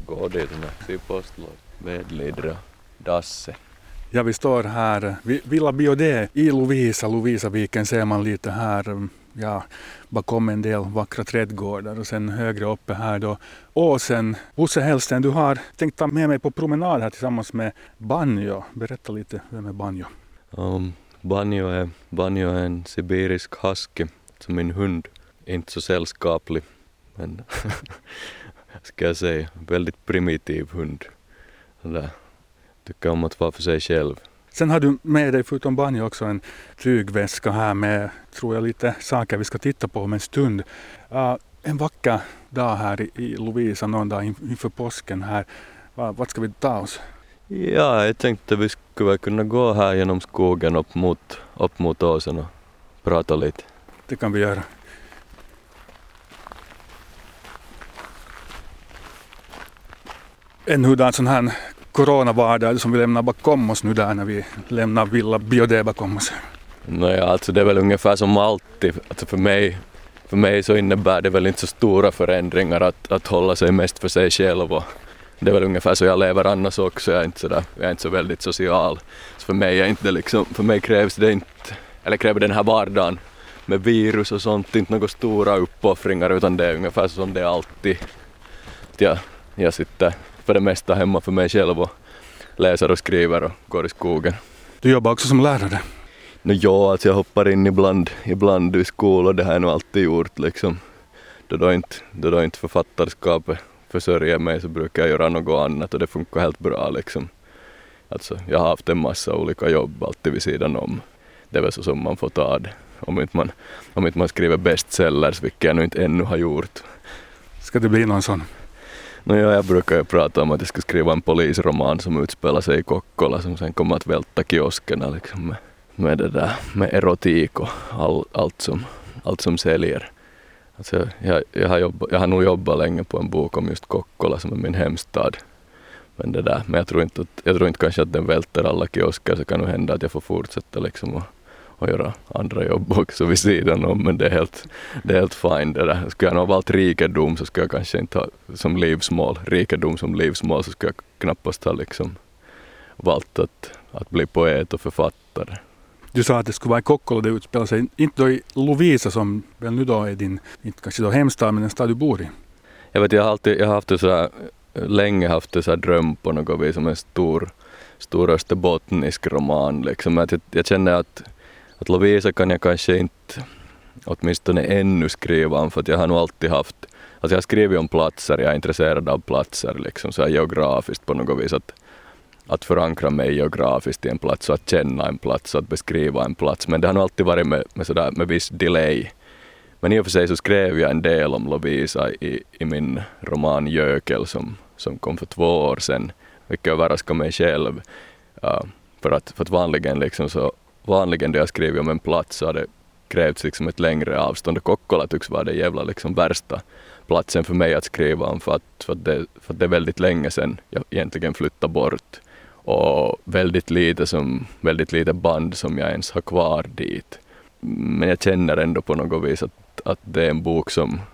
gå dit med postlåd, vedlidra, dasse. Ja, vi står här vid Villa Biodé i Lovisaviken ser man lite här, ja, bakom en del vackra trädgårdar och sen högre uppe här då åsen. Bosse Hellsten, du har tänkt ta med mig på promenad här tillsammans med Banjo. Berätta lite, vem är Banjo? Banjo är en sibirisk husky som min hund. Inte så sällskaplig, men ska jag säga, väldigt primitiv hund. Sådär. Tycker om att vara för sig själv. Sen har du med dig förutom Banjo också en tygväska här med, tror jag, lite saker vi ska titta på om en stund. En vacker dag här i Lovisa, någon dag inför påsken här. Vad ska vi ta oss? Ja, jag tänkte vi skulle kunna gå här genom skogen upp mot åsen och prata lite. Det kan vi göra. En hurdan sån här coronavardag som vi lämnar bakom oss nu där när vi lämnar Villa Biodé bakom oss. Nåja, alltså det är väl ungefär som alltid. Alltså för mig så innebär det väl inte så stora förändringar att hålla sig mest för sig själv. Och det är väl ungefär så jag lever annars också. Jag är inte så väldigt social. Så för mig är inte liksom, för mig krävs det inte, eller kräver den här vardagen med virus och sånt inte några stora uppoffringar, utan det är ungefär så som det är alltid. Jag sitter för det mesta hemma för mig själv och läser och skriver och går i skogen. Du jobbar också som lärare? Ja, alltså jag hoppar in ibland i skolan och det har jag nog alltid gjort liksom. Då inte författarskapet försörjer mig så brukar jag göra något annat och det funkar helt bra liksom. Alltså jag har haft en massa olika jobb alltid vid sidan om. Det är väl så som man får ta det. Om inte man skriver bestsellers, vilket jag nu inte ännu har gjort. Ska det bli någon sån? Jag brukar ju prata om att jag ska skriva en polisroman som utspelar sig i Kokkola som sen kommer att välta kioskerna liksom med det där, med erotik och allt som säljer. Alltså jag har nog jobbat länge på en bok om just Kokkola som är min hemstad. Men jag tror inte kanske att den välter alla kiosker, så kan det hända att jag får fortsätta liksom och göra andra jobb också vid sidan om, men det är helt fine det där. Skulle jag nog ha valt rikedom så skulle jag kanske inte ha som livsmål så skulle jag knappast ha liksom valt att bli poet och författare. Du sa att det skulle vara i Kokkola, det utspelar sig inte då i Lovisa som väl nu då är din, inte kanske då hemstad, men den stad du bor i. Jag har haft det så här, länge haft det så här dröm på något vis som en stor österbottnisk roman liksom. Att jag känner att Lovisa kan jag kanske inte åtminstone ännu skriva om, för att jag har nog alltid haft, alltså jag har skrivit om platser, jag är intresserad av platser liksom, så här geografiskt på något vis, att förankra mig geografiskt i en plats och att känna en plats, att beskriva en plats, men det har nog alltid varit med viss delay. Men i och för sig så skrev jag en del om Lovisa i min roman Jökel som kom för 2 år sedan, vilket överraskade mig själv, för att vanligen då jag skriver om en plats så har det krävts liksom ett längre avstånd, och Kokkola tycks vara det jävla liksom värsta platsen för mig att skriva om, för att det är väldigt länge sedan jag egentligen flyttade bort och väldigt lite band som jag ens har kvar dit. Men jag känner ändå på något vis att det är en bok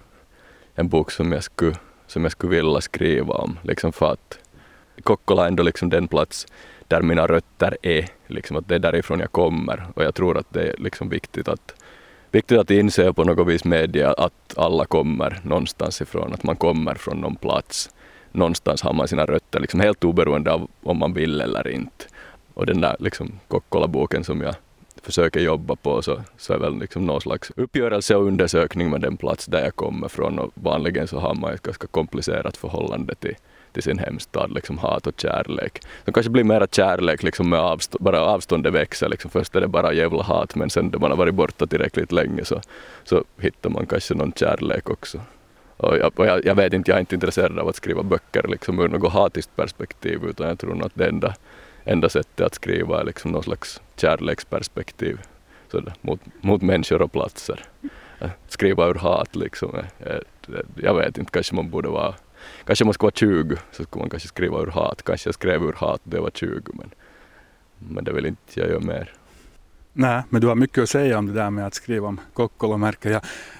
som jag skulle vilja skriva om, liksom, för att Kokkola är ändå liksom den plats där mina rötter är, liksom, att det är därifrån jag kommer, och jag tror att det är liksom viktigt att inse på något vis media att alla kommer någonstans ifrån, att man kommer från någon plats. Någonstans har man sina rötter, liksom, helt oberoende av om man vill eller inte. Och den där liksom, Kokkola-boken som jag försöker jobba på så är väl liksom någon slags uppgörelse och undersökning med den plats där jag kommer från, och vanligen så har man ett ganska komplicerat förhållande till sin hemstad, liksom hat och kärlek. Det kanske blir mera kärlek liksom med bara avståndet växer. Liksom. Först är det bara jävla hat, men sen när man har varit borta tillräckligt länge så hittar man kanske någon kärlek också. Och jag vet inte, jag är inte intresserad av att skriva böcker liksom ur något hatiskt perspektiv, utan jag tror att det enda sättet att skriva är liksom någon slags kärleksperspektiv sådär, mot människor och platser. Skriva ur hat liksom. Jag vet inte, kanske man ska vara 20 så skulle man kanske skriva ur hat. Kanske jag skrev ur hat det var 20, men det vill inte jag göra mer. Nej, men du har mycket att säga om det där med att skriva om Kokkola, märker jag.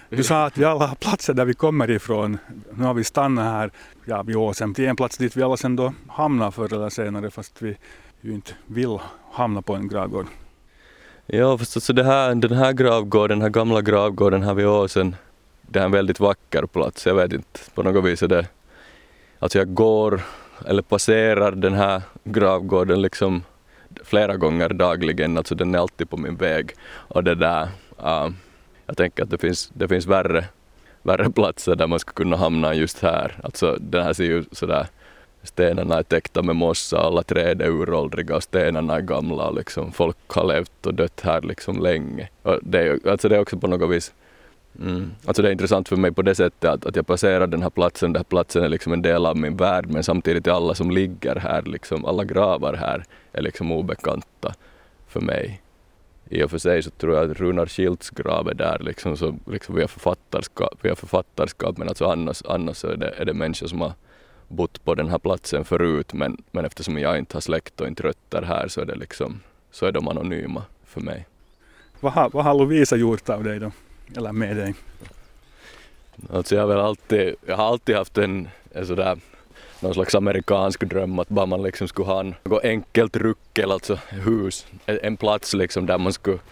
Du sa att vi alla har platser där vi kommer ifrån. Nu har vi stannat här vid Åsem till en plats dit vi alla sen då hamnar förr eller senare, fast vi ju inte vill hamna på en gravgård. Ja, förstås, så den här gravgården, den här gamla gravgården här vid Åsen, det är en väldigt vacker plats. Jag vet inte, på något vis är det, alltså jag går eller passerar den här gravgården liksom flera gånger dagligen, alltså den är alltid på min väg. Och det där, jag tänker att det finns värre platser där man ska kunna hamna just här. Alltså den här ser ju sådär, stenarna är täckta med mossa, alla träd är uråldriga och stenarna är gamla. Liksom. Folk har levt och dött här liksom länge. Och det är också på något vis, alltså det är intressant för mig på det sättet att jag passerar den här platsen är liksom en del av min värld, men samtidigt är alla som ligger här, liksom, alla gravar här är liksom obekanta för mig. I och för sig så tror jag att Runar Schilds grav är där liksom, så liksom vi har författarskap, men alltså annars så är det människor som har bott på den här platsen förut, men eftersom jag inte har släkt och inte rötter här så är de anonyma för mig. Vad har Lovisa gjort av dig då? Eller med dig? Alltså jag har alltid haft en sådär någon slags amerikansk dröm att bara man liksom skulle ha något enkelt ruckel, alltså hus, en plats liksom där man skulle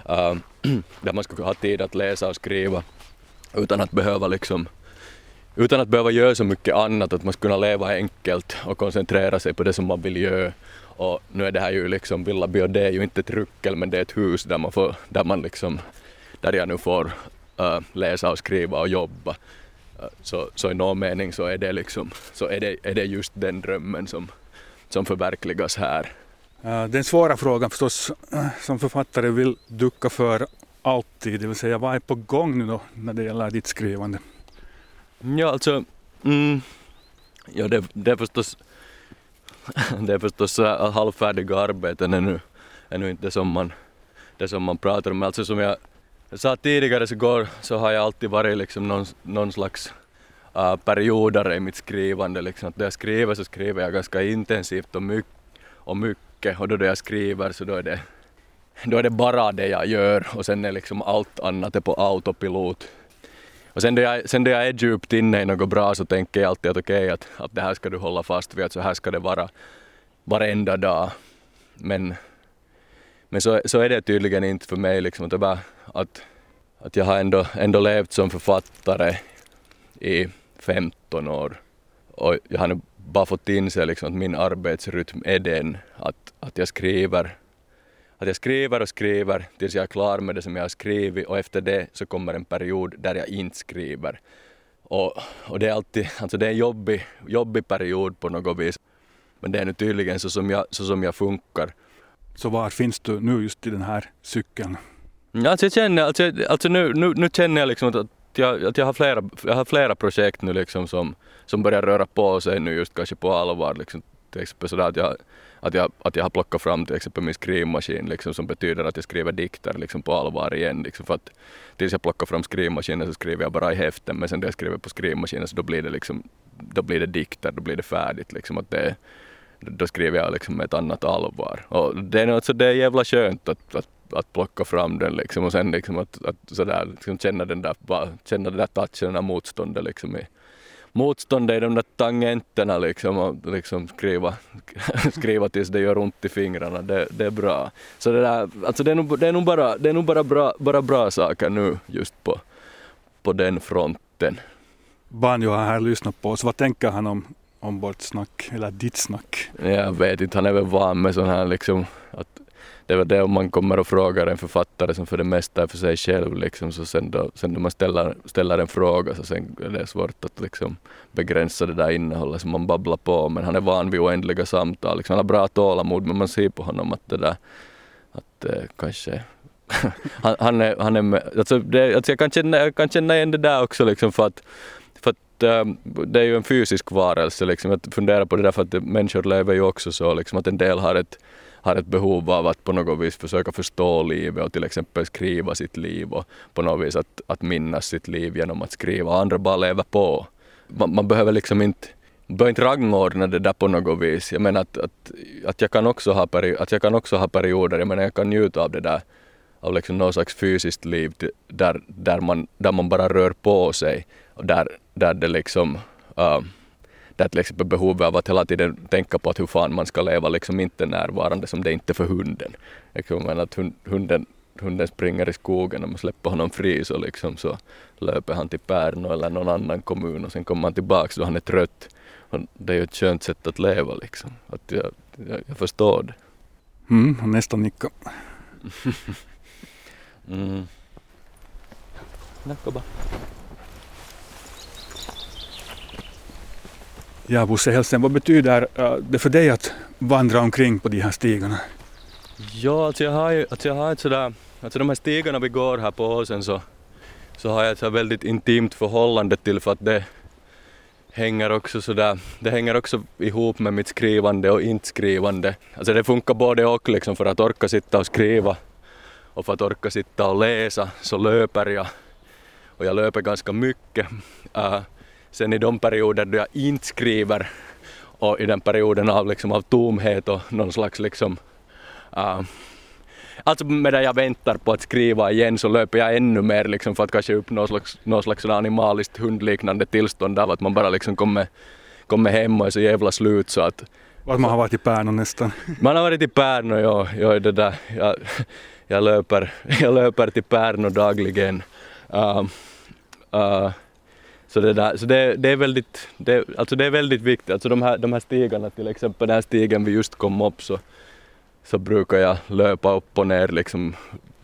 ha tid att läsa och skriva utan att behöva göra så mycket annat, att man skulle kunna leva enkelt och koncentrera sig på det som man vill göra. Och nu är det här ju liksom Villa Biaudet, det är ju inte ett ruckel, men det är ett hus där jag nu får läsa och skriva och jobba. Så i någon mening så är det liksom, så är det just den drömmen som förverkligas här. Den svåra frågan förstås som författare vill ducka för alltid, det vill säga vad är på gång nu då när det gäller ditt skrivande? Ja, alltså det är förstås halvfärdiga arbeten är nu inte det som man pratar om. Alltså som jag sa tidigare så har jag alltid varit liksom någon slags perioder i mitt skrivande. Liksom. Att när jag skriver så skriver jag ganska intensivt och mycket, och då jag skriver så då är det bara det jag gör, och sen är liksom allt annat är på autopilot. Och sen då jag är djupt inne i något bra så tänker jag alltid att okej, att det här ska du hålla fast vid, att så här ska det vara varenda dag. Men så är det tydligen inte för mig liksom, att jag har ändå levt som författare i 15 år, och jag har nu bara fått inse liksom att min arbetsrytm är den att jag skriver och skriver tills jag är klar med det som jag har skrivit, och efter det så kommer en period där jag inte skriver. Och det är alltid, alltså det är en jobbig period på något vis, men det är nu tydligen så som jag funkar. Så var finns du nu just i den här cykeln? Ja, alltså jag känner, nu känner jag liksom att jag har flera projekt nu liksom som börjar röra på sig nu just kanske på allvar liksom, till exempel sådär att jag har plockat fram till exempel min skrivmaskin liksom, som betyder att jag skriver dikter liksom på allvar igen liksom, för att tills jag plockar fram skrivmaskinen så skriver jag bara i häften, men sen när jag skriver på skrivmaskinen så då blir det dikter, då blir det färdigt liksom, att då skriver jag liksom med ett annat allvar, och det är jävla skönt att plocka fram den liksom, och sen liksom att sådär liksom känna den där touchen, den där motståndet i de där tangenterna liksom, och liksom skriva tills det gör ont i fingrarna, det är bra. Så det där, alltså det är nog bara bra saker nu just på den fronten. Banjo har här lyssnat på oss. Vad tänker han om vårt snack, eller ditt snack? Jag vet inte, han är väl van med sån här liksom, att det är väl det om man kommer och frågar en författare som för det mesta är för sig själv liksom, så sen då man ställer en fråga så sen är det svårt att liksom begränsa det där innehållet som man babblar på, men han är van vid oändliga samtal liksom. Han har bra tålamod, men man ser på honom att det där kanske han är med, alltså jag kan känna igen det där också liksom, för att det är ju en fysisk varelse liksom. Jag funderar på det där för att människor lever ju också så liksom, att en del har ett behov av att på något vis försöka förstå livet och till exempel skriva sitt liv och på något vis att minnas sitt liv genom att skriva. Andra bara lever på. Man behöver liksom inte rangordna det där på något vis. Jag menar att jag kan också ha perioder, jag menar jag kan njuta av det där, av liksom någon slags fysiskt liv där man bara rör på sig och där det liksom där till exempel behovet av att hela tiden tänka på att hur fan man ska leva liksom inte närvarande som det är inte för hunden. Jag menar att hunden springer i skogen och man släpper honom fri så liksom så löper han till Pärnu eller någon annan kommun och sen kommer han tillbaka då han är trött. Och det är ju ett skönt sätt att leva liksom. Att jag förstår det. Han nästan nicka. Ja, Bosse Hellsten, vad betyder det för dig att vandra omkring på de här stigarna? Ja, alltså jag har ett sådär, alltså de här stigarna vi går här på Åsen så har jag ett så väldigt intimt förhållande till för att det hänger också ihop med mitt skrivande och inte skrivande. Alltså det funkar både och liksom för att orka sitta och skriva och för att orka sitta och läsa så löper jag och jag löper ganska mycket. Sen i de perioder då jag inte skriver och i den perioden av tomhet och någon slags liksom alltså medan jag väntar på att skriva igen så löper jag ännu mer liksom för att kanske upp någon slags animaliskt hundliknande tillstånd av att man bara liksom kommer hem och är så jävla slut så att man har varit i Pärnu nästan. Man har varit i Pärnu, ja det där. Jag löper till Pärnu dagligen. Så det är väldigt viktigt. Alltså de här stigarna, till exempel den här stigen vi just kom upp så brukar jag löpa upp och ner liksom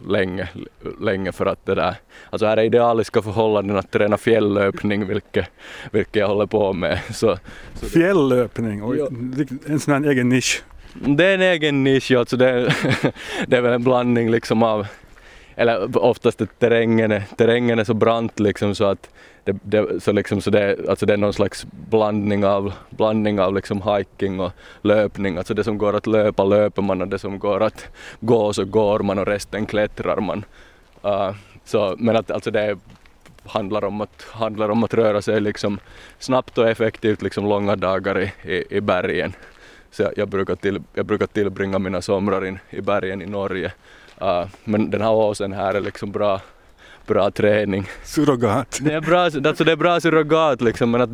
länge för att det där. Alltså här är idealiska förhållanden att träna fjälllöpning vilket jag håller på med. Så fjälllöpning? Oj, en sån här egen nisch. Det är en egen nisch, alltså det är väl en blandning liksom av, eller oftast att terrängen är så brant liksom så att det är någon slags blandning av liksom hiking och löpning. Alltså det som går att löper man och det som går att gå så går man och resten klättrar man. Men att alltså det handlar om att röra sig liksom snabbt och effektivt liksom långa dagar i bergen. Så jag brukar tillbringa mina somrar i bergen i Norge. Men den här åsen här är liksom bra träning. Surrogat. Det är bra surrogat liksom, men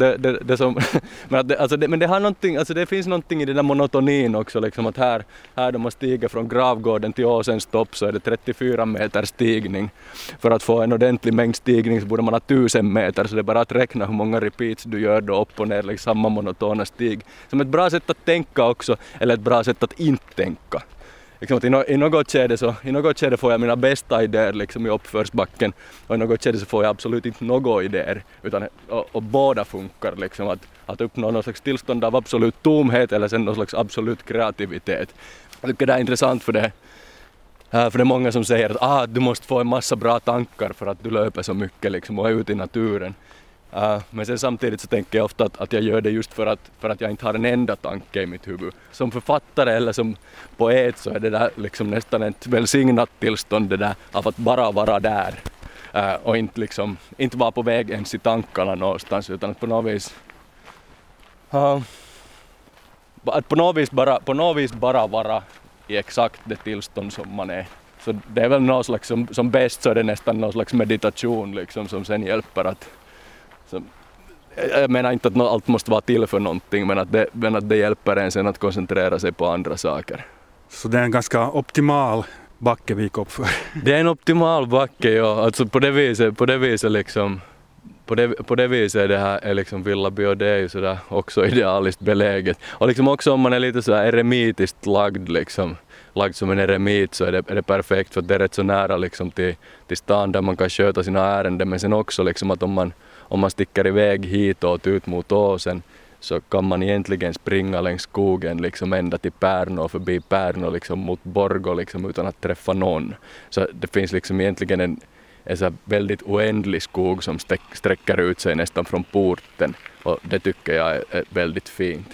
det har någonting, alltså det finns någonting i den där monotonin också liksom att här då man stiger från Gravgården till Åsens topp så är det 34 meter stigning. För att få en ordentlig mängd stigning så borde man ha 1000 meter så det är bara att räkna hur många repeats du gör då upp och ner liksom samma monotona stig. Som ett bra sätt att tänka också eller ett bra sätt att inte tänka. Liksom i något skede får jag mina bästa idéer liksom i uppförsbacken och i något skede så får jag absolut inte några idéer utan och båda funkar liksom att uppnå någon slags tillstånd av absolut tomhet eller sen någon slags absolut kreativitet. Jag tycker det är intressant för det är många som säger att du måste få en massa bra tankar för att du löper så mycket liksom och är ute i naturen. Men sen samtidigt så tänker jag ofta att jag gör det just för att jag inte har en enda tanke i mitt huvud. Som författare eller som poet så är det där liksom nästan ett välsignat tillstånd det där av att bara vara där. Och inte vara på väg ens i tankarna någonstans utan att på något vis bara vara i exakt det tillstånd som man är. Så det är väl något slags som bäst så är det nästan någon slags meditation liksom som sen hjälper att jag menar inte att allt måste vara till för någonting men att det hjälper en sen att koncentrera sig på andra saker. Så det är en ganska optimal backe vi gick upp för? Det är en optimal backe, ja. Alltså på det viset liksom på det viset det här är liksom Villaby det är ju sådär också idealiskt beläget. Och liksom också om man är lite sådär eremitiskt lagd som en eremit så är det perfekt för att det är rätt så nära liksom till stan där man kan sköta sina ärenden men sen också liksom att om man sticker iväg hitåt ut mot Åsen så kan man egentligen springa längs skogen liksom ända till Pärnu och förbi Pärnu liksom mot Borgå liksom utan att träffa någon. Så det finns liksom egentligen en så väldigt oändlig skog som sträcker ut sig nästan från porten och det tycker jag är väldigt fint.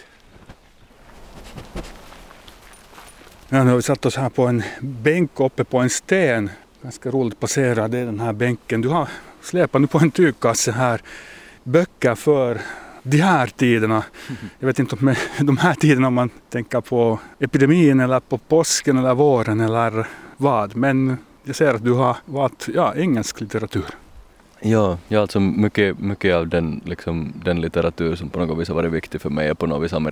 Ja, nu har vi satt oss här på en bänk uppe på en sten. Ganska roligt passera, det är den här bänken. Du har släpat nu på en tygkasse här böcker för de här tiderna. Jag vet inte om de här tiderna man tänker på epidemin eller på påsken eller våren eller vad. Men Jag ser att du har valt engelsk litteratur. Ja, alltså mycket av den litteratur som på något vis har varit viktig för mig är på något vis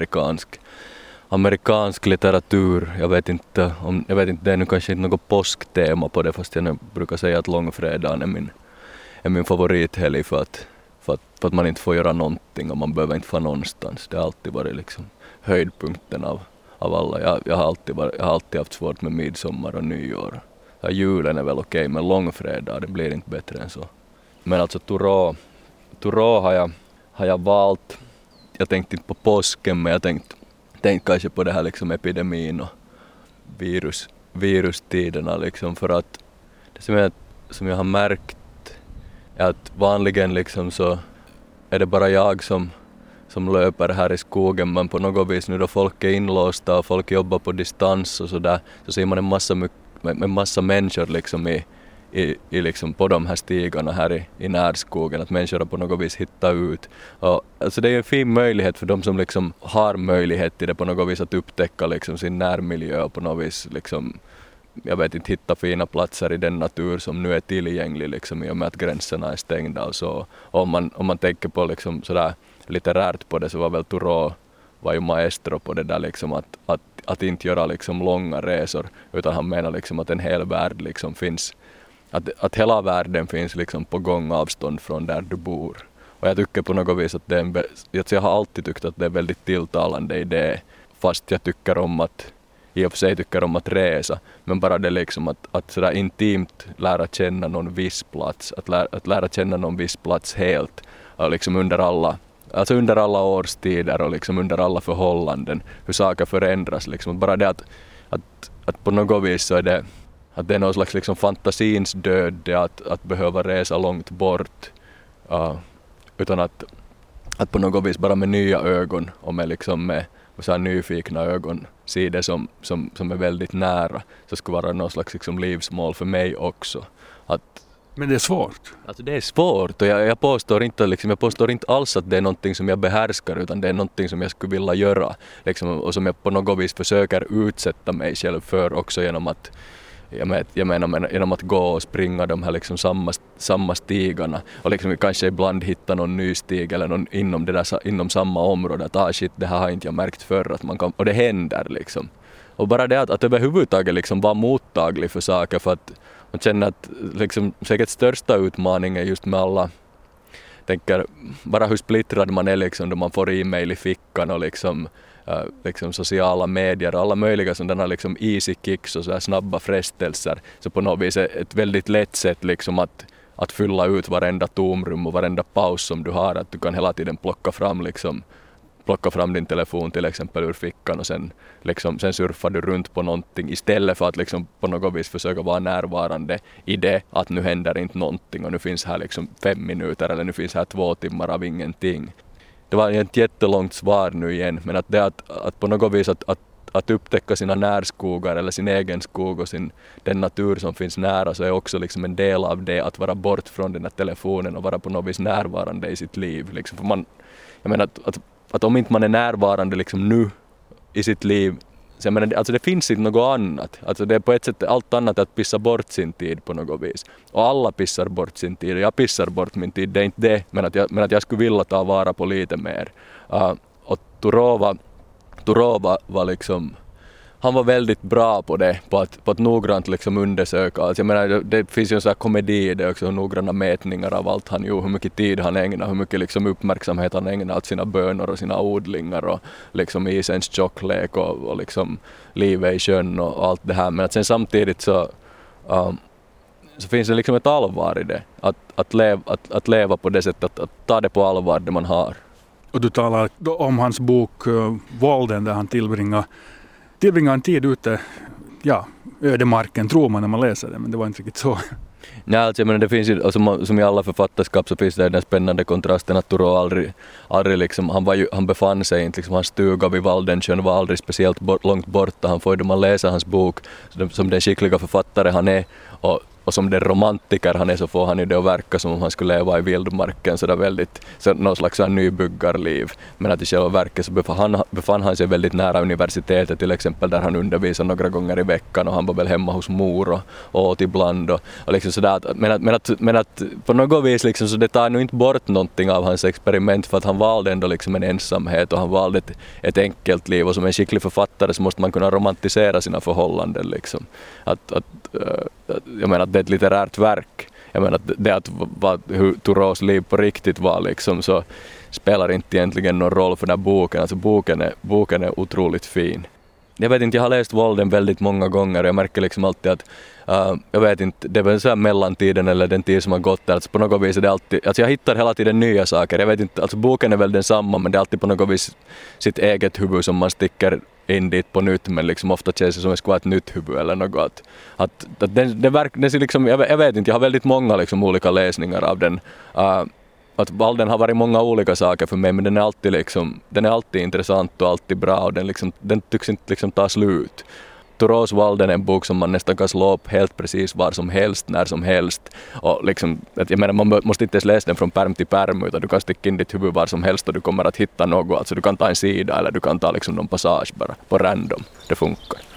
amerikansk litteratur. Jag vet inte, det är nu kanske inte något påsktema på det, fast jag brukar säga att långfredagen är min favorithelg för att man inte får göra någonting och man behöver inte få någonstans. Det har alltid varit liksom höjdpunkten av alla. Jag har alltid haft svårt med midsommar och nyår. Ja, julen är väl okej, men långfredag, det blir inte bättre än så. Men alltså Turå har jag valt. Jag tänkte inte på påsken, men jag tänkte kanske på det här liksom epidemin och virustiderna liksom, för att det som jag har märkt är att vanligen liksom så är det bara jag som löper här i skogen, men på något vis nu då folk är inlåsta och folk jobbar på distans och sådär, så ser man en massa människor liksom i liksom på de här stigarna här i närskogen, att människor har på något vis hittat ut. Och, alltså det är en fin möjlighet för de som liksom har möjlighet till det på något vis att upptäcka liksom sin närmiljö och på något vis liksom, jag vet inte, hitta fina platser i den natur som nu är tillgänglig liksom, i och med att gränserna är stängda och så. Och om man tänker på liksom sådär litterärt på det, så var väl Turå var ju maestro på det där liksom, att inte göra liksom långa resor, utan han menar liksom att en hel värld liksom finns, att hela världen finns liksom på gångavstånd från där du bor. Och jag tycker på något vis att jag har alltid tyckt att det är väldigt tilltalande idé, fast jag i och för sig tycker om att resa, men bara det liksom att sådär intimt lära känna någon viss plats, att lära känna någon viss plats helt, och liksom under alla årstider och liksom under alla förhållanden, hur saker förändras liksom. Bara det att på något vis så är det att det är någon slags liksom fantasins död att behöva resa långt bort, utan att på något vis bara med nya ögon och med så här nyfikna ögon se det som är väldigt nära, så skulle vara någon slags liksom livsmål för mig också. Men det är svårt. Alltså det är svårt, och jag påstår inte alls att det är någonting som jag behärskar, utan det är någonting som jag skulle vilja göra liksom, och som jag på något vis försöker utsätta mig själv för också genom att genom att gå och springa de här liksom samma stigarna och liksom kanske ibland hitta någon ny stig eller någon inom samma område, att shit, det här har inte jag märkt förr, att man kan, och det händer liksom. Och bara det att överhuvudtaget liksom vara mottaglig för saker, för att man känner att liksom säkert största utmaningen just med alla, tänker bara hur splittrad man är liksom, då man får e-mail i fickan och liksom sociala medier och alla möjliga sådana liksom easy kicks och så här snabba frestelser, så på något vis är ett väldigt lätt sätt liksom att fylla ut varenda tomrum och varenda paus som du har, att du kan hela tiden plocka fram din telefon till exempel ur fickan och sen surfar du runt på någonting istället för att liksom på något vis försöka vara närvarande i det att nu händer inte någonting och nu finns här liksom 5 minuter eller nu finns här 2 timmar av ingenting. Det var ett jättelångt svar nu igen, men att på något vis att upptäcka sina närskogar eller sin egen skog och den natur som finns nära, så är också liksom en del av det att vara bort från den här telefonen och vara på något vis närvarande i sitt liv. Liksom. För jag menar att om inte man är närvarande liksom nu i sitt liv, så jag menar, alltså det finns inte något annat. Alltså det är på ett sätt allt annat att pissa bort sin tid på något vis. Och alla pissar bort sin tid och jag pissar bort min tid, det är inte det, men att jag skulle vilja ta vara på lite mer. Och Turå var liksom, han var väldigt bra på det, på att noggrant liksom undersöka. Alltså jag menar, det finns ju en sån här komedi, det är också noggranna mätningar av allt han gjorde, hur mycket tid han ägnar, hur mycket liksom uppmärksamhet han ägnar åt sina bönor och sina odlingar och liksom isens tjocklek och liksom livet i sjön och allt det här. Men att sen samtidigt så finns det liksom ett allvar i det, att leva på det sättet, att ta det på allvar det man har. Och du talar om hans bok Volden, där han tillbringar en tid ute, ödemarken tror man när man läser det, men det var inte riktigt så. Nej, alltså, men det finns ju, alltså, som i alla författarskap så finns det den spännande kontrasten att Turå aldrig liksom, han befann sig inte, liksom, hans stuga vid Valdensjön var aldrig speciellt långt borta. Han får ju, då man läser hans bok som den skickliga författare han är, och och som den romantiker han är så får han ju det att verka som om han skulle leva i vildmarken så där väldigt, så någon slags så nybyggarliv. Men att i själva verket så befann han sig väldigt nära universitetet till exempel där han undervisar några gånger i veckan och han var väl hemma hos mor och åt ibland och liksom sådär. Men att på något vis liksom, så det tar nu inte bort någonting av hans experiment för att han valde ändå liksom en ensamhet och han valde ett enkelt liv och som en skicklig författare så måste man kunna romantisera sina förhållanden liksom. Jag menar att det är ett litterärt verk. Jag menar att det hur Thoreaus liv på riktigt var liksom, så spelar inte egentligen någon roll för den här boken. Alltså boken är otroligt fin. Jag vet inte, jag har läst Walden väldigt många gånger och jag märker liksom alltid att jag vet inte, det är väl så här mellantiden eller den tid som har gått där, alltså på något vis är det alltid, alltså jag hittar hela tiden nya saker, jag vet inte, alltså boken är väl densamma men det är alltid på något vis sitt eget huvud som man sticker in dit på nytt, men liksom ofta känns det som att det ska vara ett nytt huvud eller något. Att det liksom, jag vet inte, jag har väldigt många liksom olika läsningar av den. Att Walden har varit många olika saker för mig, men den är alltid intressant och alltid bra och den tycks inte liksom ta slut. Thoreaus Walden är en bok som man nästan kan slå upp helt precis var som helst, när som helst. Och liksom, jag menar, man måste inte ens läsa den från pärm till pärm utan du kan sticka in ditt huvud var som helst och du kommer att hitta något. Alltså du kan ta en sida eller du kan ta liksom någon passage bara på random. Det funkar.